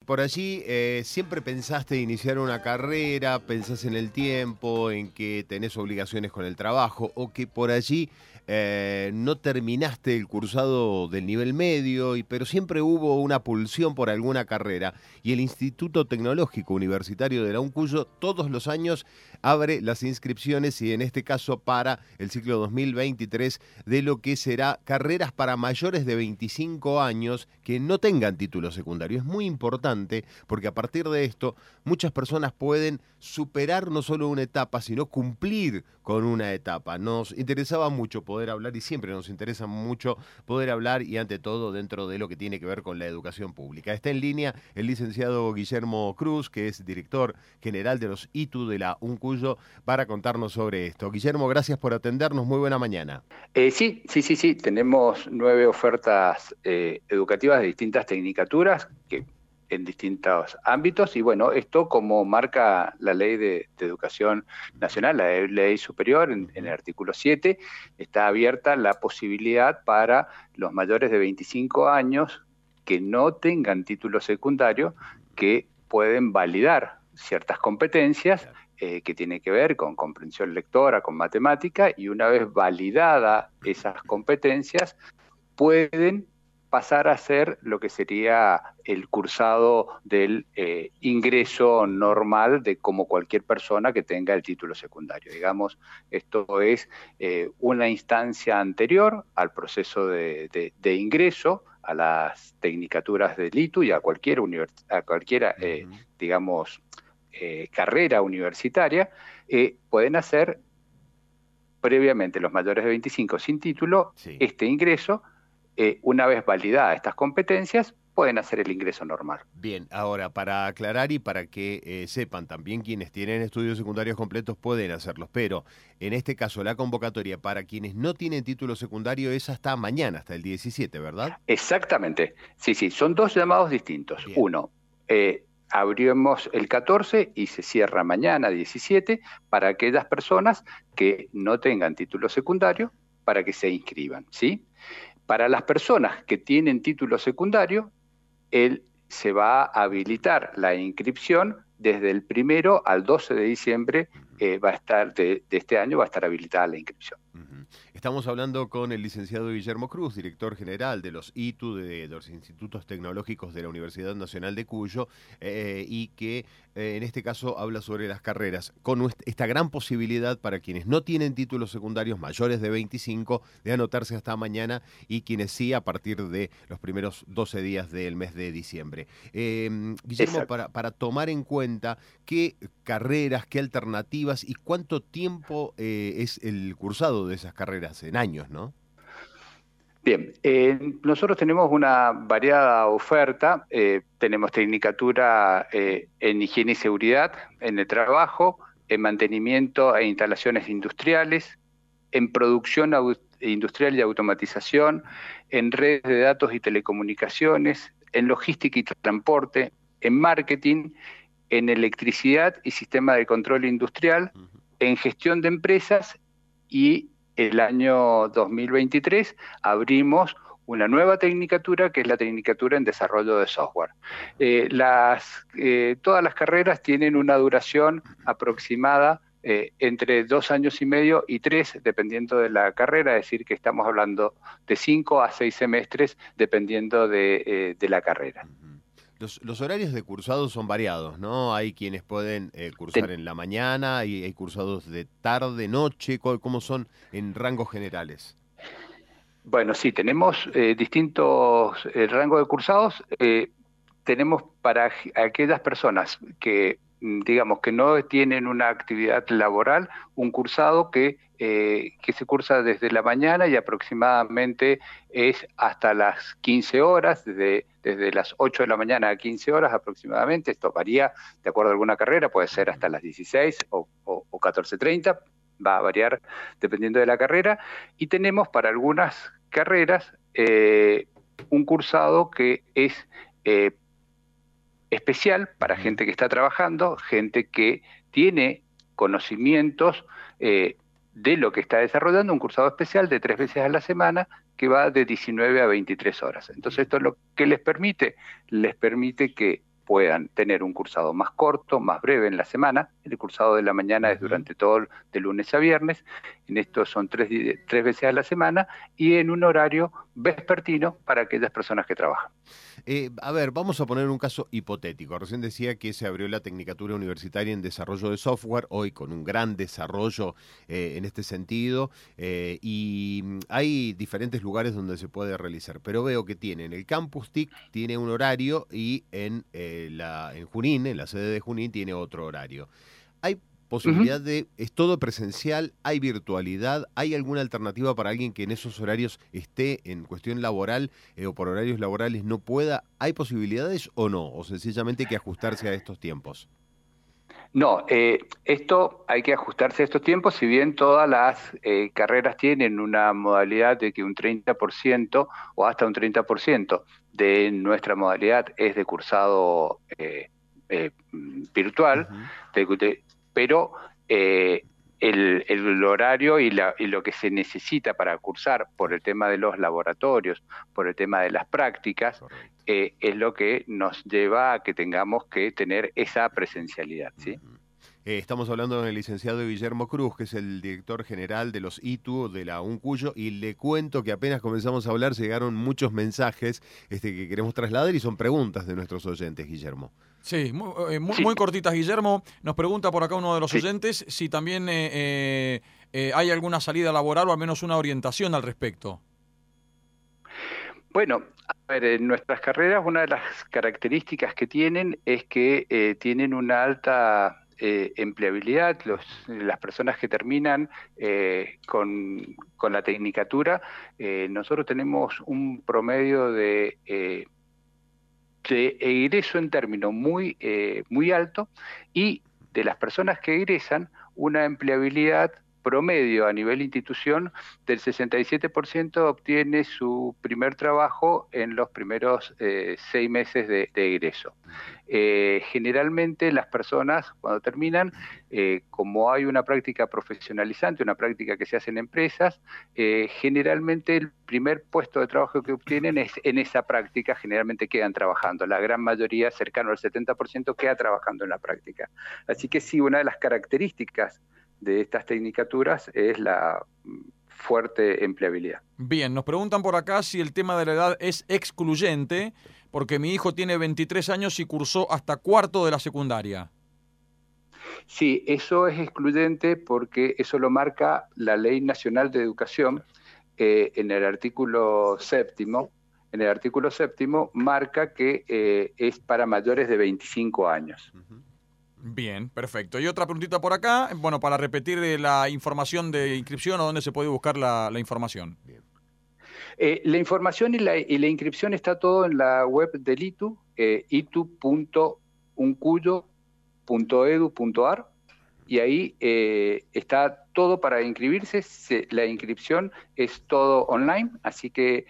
por allí siempre pensaste iniciar una carrera, pensás en el tiempo, en que tenés obligaciones con el trabajo, o que por allí no terminaste el cursado del nivel medio, pero siempre hubo una pulsión por alguna carrera, y el Instituto Tecnológico Universitario de la UNCUYO todos los años abre las inscripciones, y en este caso para el ciclo 2023, de lo que será carreras para mayores de 25 años que no tengan título secundario. Es muy importante porque a partir de esto muchas personas pueden superar no solo una etapa, sino cumplir con una etapa. Nos interesaba mucho poder hablar, y siempre nos interesa mucho poder hablar, y ante todo dentro de lo que tiene que ver con la educación pública. Está en línea el licenciado Guillermo Cruz, que es director general de los ITU de la UNCUYO, para contarnos sobre esto. Guillermo, gracias por atendernos. Muy buena mañana. Sí. Tenemos 9 ofertas educativas de distintas tecnicaturas que en distintos ámbitos, y bueno, esto como marca la Ley de Educación Nacional, la Ley Superior, en el artículo 7, está abierta la posibilidad para los mayores de 25 años que no tengan título secundario, que pueden validar ciertas competencias que tiene que ver con comprensión lectora, con matemática, y una vez validada esas competencias, pueden pasar a ser lo que sería el cursado del ingreso normal de como cualquier persona que tenga el título secundario. Digamos, esto es una instancia anterior al proceso de ingreso a las tecnicaturas del ITU y a cualquiera, digamos, carrera universitaria. Pueden hacer previamente los mayores de 25 sin título, Sí. este ingreso. Una vez validadas estas competencias, pueden hacer el ingreso normal. Bien, ahora para aclarar y para que sepan también, quienes tienen estudios secundarios completos pueden hacerlos, pero en este caso la convocatoria para quienes no tienen título secundario es hasta mañana, hasta el 17, ¿verdad? Exactamente, sí, son dos llamados distintos. Bien. Uno, abrimos el 14 y se cierra mañana 17 para aquellas personas que no tengan título secundario, para que se inscriban, ¿sí? Para las personas que tienen título secundario, se va a habilitar la inscripción desde el 1 al 12 de diciembre, va a estar de este año va a estar habilitada la inscripción. Estamos hablando con el licenciado Guillermo Cruz, director general de los ITU, de los Institutos Tecnológicos de la Universidad Nacional de Cuyo, y que en este caso habla sobre las carreras, con esta gran posibilidad para quienes no tienen títulos secundarios mayores de 25 de anotarse hasta mañana, y quienes sí a partir de los primeros 12 días del mes de diciembre. Guillermo, para tomar en cuenta qué carreras, qué alternativas y cuánto tiempo es el cursado de esas carreras en años, ¿no? Bien, nosotros tenemos una variada oferta. Tenemos tecnicatura en higiene y seguridad en el trabajo, en mantenimiento e instalaciones industriales, en producción industrial y automatización, en redes de datos y telecomunicaciones, en logística y transporte, en marketing, en electricidad y sistema de control industrial, en gestión de empresas, y el año 2023 abrimos una nueva tecnicatura, que es la tecnicatura en desarrollo de software. Todas las carreras tienen una duración aproximada entre 2 años y medio y 3, dependiendo de la carrera, es decir, que estamos hablando de 5 a 6 semestres, dependiendo de la carrera. Los horarios de cursados son variados, ¿no? Hay quienes pueden cursar en la mañana, y hay cursados de tarde, noche. ¿Cómo son en rangos generales? Bueno, sí, tenemos distintos rangos de cursados. Tenemos para aquellas personas que, digamos, que no tienen una actividad laboral, un cursado que se cursa desde la mañana y aproximadamente es hasta las 15 horas, desde las 8 de la mañana a 15 horas aproximadamente. Esto varía de acuerdo a alguna carrera, puede ser hasta las 16 o 14:30, va a variar dependiendo de la carrera. Y tenemos para algunas carreras un cursado que es especial para gente que está trabajando, gente que tiene conocimientos de lo que está desarrollando, un cursado especial de 3 veces a la semana, que va de 19 a 23 horas. Entonces esto es lo que les permite que puedan tener un cursado más corto, más breve en la semana. El cursado de la mañana es durante todo de lunes a viernes. En esto son tres veces a la semana y en un horario vespertino para aquellas personas que trabajan. A ver, vamos a poner un caso hipotético. Recién decía que se abrió la Tecnicatura Universitaria en Desarrollo de Software, hoy con un gran desarrollo en este sentido, y hay diferentes lugares donde se puede realizar, pero veo que tienen el Campus TIC, tiene un horario, y en Junín, en la sede de Junín, tiene otro horario. ¿Hay posibilidad es todo presencial, hay virtualidad, hay alguna alternativa para alguien que en esos horarios esté en cuestión laboral o por horarios laborales no pueda? ¿Hay posibilidades o no? ¿O sencillamente hay que ajustarse a estos tiempos? No, esto hay que ajustarse a estos tiempos, si bien todas las carreras tienen una modalidad de que un 30% o hasta un 30% de nuestra modalidad es de cursado virtual, Ujú. pero el horario y lo que se necesita para cursar por el tema de los laboratorios, por el tema de las prácticas, Correcto. es lo que nos lleva a que tengamos que tener esa presencialidad, ¿sí? Ujú. Estamos hablando con el licenciado Guillermo Cruz, que es el director general de los ITU de la UNCUYO, y le cuento que apenas comenzamos a hablar llegaron muchos mensajes que queremos trasladar y son preguntas de nuestros oyentes, Guillermo. Sí, muy Sí, cortitas, Guillermo. Nos pregunta por acá uno de los sí. oyentes si también hay alguna salida laboral o al menos una orientación al respecto. Bueno, a ver, en nuestras carreras una de las características que tienen es que tienen una alta empleabilidad. Las personas que terminan con la tecnicatura, nosotros tenemos un promedio de egreso en términos muy alto, y de las personas que egresan, una empleabilidad promedio a nivel institución del 67% obtiene su primer trabajo en los primeros 6 meses de egreso. Generalmente las personas cuando terminan, como hay una práctica profesionalizante, una práctica que se hace en empresas, generalmente el primer puesto de trabajo que obtienen es en esa práctica, generalmente quedan trabajando. La gran mayoría, cercano al 70%, queda trabajando en la práctica. Así que sí, una de las características de estas tecnicaturas es la fuerte empleabilidad. Bien, nos preguntan por acá si el tema de la edad es excluyente, porque mi hijo tiene 23 años y cursó hasta cuarto de la secundaria. Sí, eso es excluyente porque eso lo marca la Ley Nacional de Educación en el artículo séptimo. En el artículo séptimo marca que es para mayores de 25 años. Ujú. Bien, perfecto. Y otra preguntita por acá, bueno, para repetir la información de inscripción o dónde se puede buscar la información. Bien. La información y la inscripción está todo en la web del ITU, itu.uncuyo.edu.ar, y ahí está todo para inscribirse. La inscripción es todo online, así que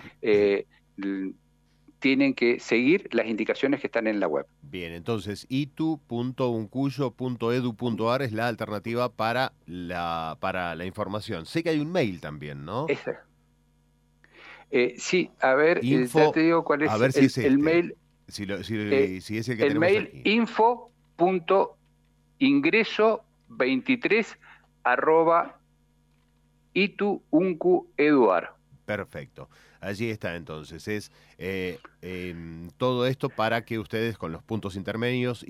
tienen que seguir las indicaciones que están en la web. Bien, entonces itu.uncuyo.edu.ar es la alternativa para la información. Sé que hay un mail también, ¿no? Esa. Sí, a ver, ya Info, te digo cuál a es ver si es el este, mail. si es el que El tenemos mail aquí. info.ingreso23 @itu.uncu.edu.ar. Perfecto. Allí está entonces. Es todo esto para que ustedes con los puntos intermedios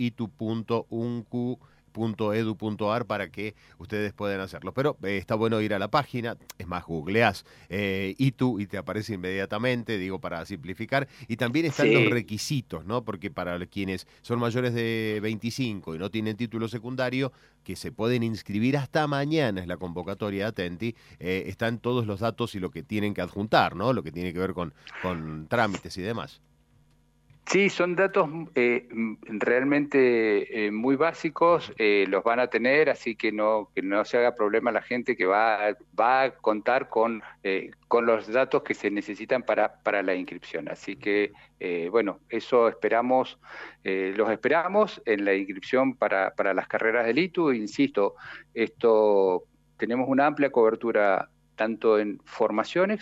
itu.uncu.edu.ar para que ustedes puedan hacerlo. Pero está bueno ir a la página, es más, googleás ITU y te aparece inmediatamente, digo, para simplificar. Y también están los Sí, requisitos, ¿no? Porque para quienes son mayores de 25 y no tienen título secundario, que se pueden inscribir hasta mañana, es la convocatoria, atenti, están todos los datos y lo que tienen que adjuntar, ¿no? Lo que tiene que ver con trámites y demás. sí, son datos realmente muy básicos, los van a tener, así que no se haga problema la gente que va a contar con los datos que se necesitan para la inscripción. Así que, bueno, eso esperamos, los esperamos en la inscripción para las carreras del ITU. Insisto, tenemos una amplia cobertura tanto en formaciones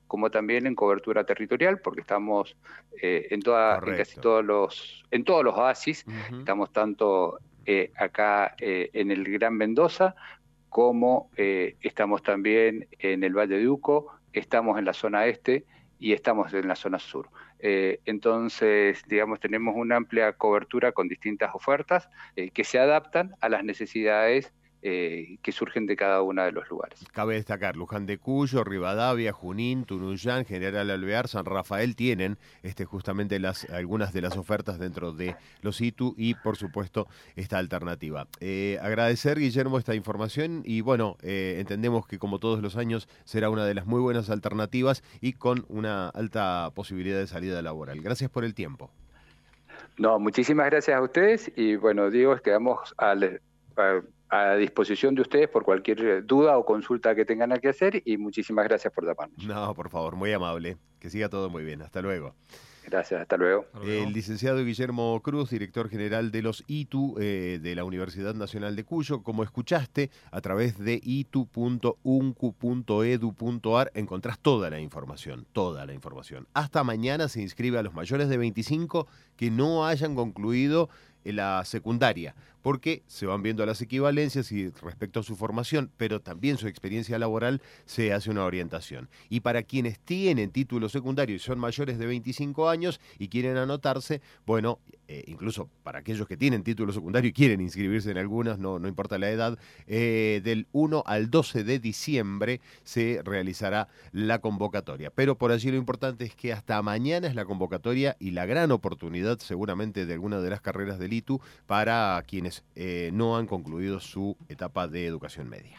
como también en cobertura territorial, porque estamos en casi todos los oasis. Estamos tanto acá en el Gran Mendoza, como estamos también en el Valle de Uco, estamos en la zona este y estamos en la zona sur. Entonces, digamos, tenemos una amplia cobertura con distintas ofertas que se adaptan a las necesidades que surgen de cada uno de los lugares. Cabe destacar, Luján de Cuyo, Rivadavia, Junín, Tunuyán, General Alvear, San Rafael tienen justamente algunas de las ofertas dentro de los ITU y, por supuesto, esta alternativa. Agradecer, Guillermo, esta información y, bueno, entendemos que, como todos los años, será una de las muy buenas alternativas y con una alta posibilidad de salida laboral. Gracias por el tiempo. No, muchísimas gracias a ustedes y, bueno, Diego, quedamos a disposición de ustedes por cualquier duda o consulta que tengan que hacer y muchísimas gracias por llamarnos. No, por favor, muy amable. Que siga todo muy bien. Hasta luego. Gracias, hasta luego. El licenciado Guillermo Cruz, director general de los ITU de la Universidad Nacional de Cuyo, como escuchaste, a través de itu.uncu.edu.ar encontrás toda la información, toda la información. Hasta mañana se inscribe a los mayores de 25 que no hayan concluido la secundaria, porque se van viendo las equivalencias y respecto a su formación, pero también su experiencia laboral, se hace una orientación. Y para quienes tienen título secundario y son mayores de 25 años y quieren anotarse, bueno, incluso para aquellos que tienen título secundario y quieren inscribirse en algunas, no importa la edad, del 1 al 12 de diciembre se realizará la convocatoria. Pero por allí lo importante es que hasta mañana es la convocatoria y la gran oportunidad seguramente de alguna de las carreras del ITU para quienes no han concluido su etapa de educación media.